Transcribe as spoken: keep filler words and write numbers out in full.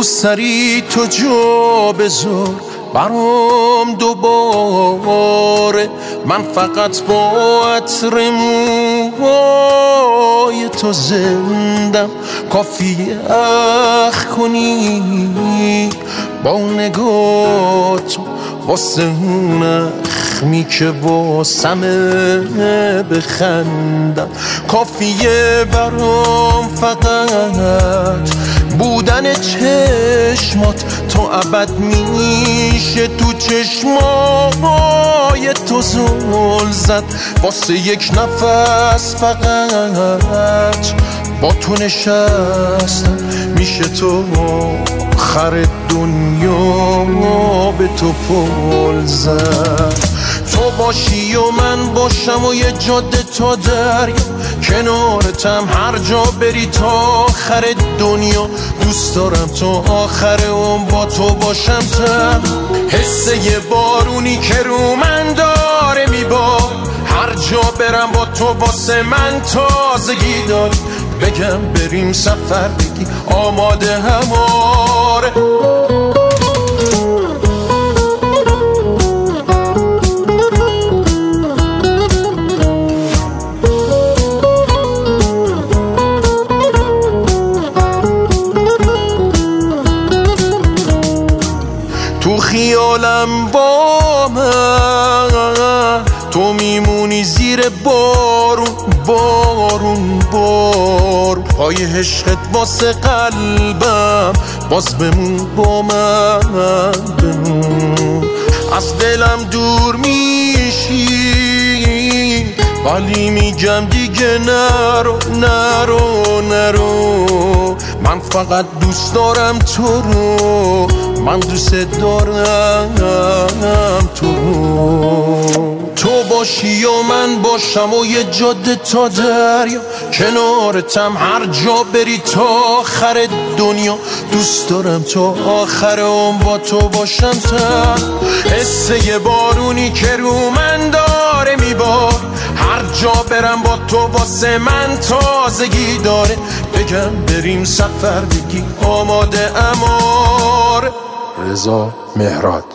سری تو جا بذار برام دوباره، من فقط با عطر موهای تو زندم. کافیه اخ کنی با نگاه تو واسه اون اخمی که واسمه بخندم. کافیه برام فقط بودن چشمات، تو ابد میشه تو چشمای تو زل زد. واسه یک نفس فقط با تو نشستم، میشه تو آخر دنیا به تو پل زد. تو باشی و من باشم و یه جاده تا دریا، کنارتم هر جا بری تا آخر دنیا. دوست دارم تو آخر اون با تو باشم، تن حس یه بارونی که رو من داره میبار. هر جا برم با تو واسه من تازگی داری. بگم بریم سفر بگی آماده هماره. تو خیالم با من تو میمونی زیر بارون بارون بارون. پای عشقت واسه قلبم باز بمون با من بمون. از دلم دور میشی ولی میگم دیگه نرو نرو نرو. من فقط دوست دارم تو رو، من دوست دارم تو رو. تو باشی و من باشم و یه جاده تا دریا، کنارتم هر جا بری تا آخر دنیا. دوست دارم تو آخر اون با تو باشم، تن حس یه بارونی که رو من داره میبار. هر جا برم با تو واسه من تازگی داره. بگم بریم سفر بگی آماده اماره. رضا مهراد.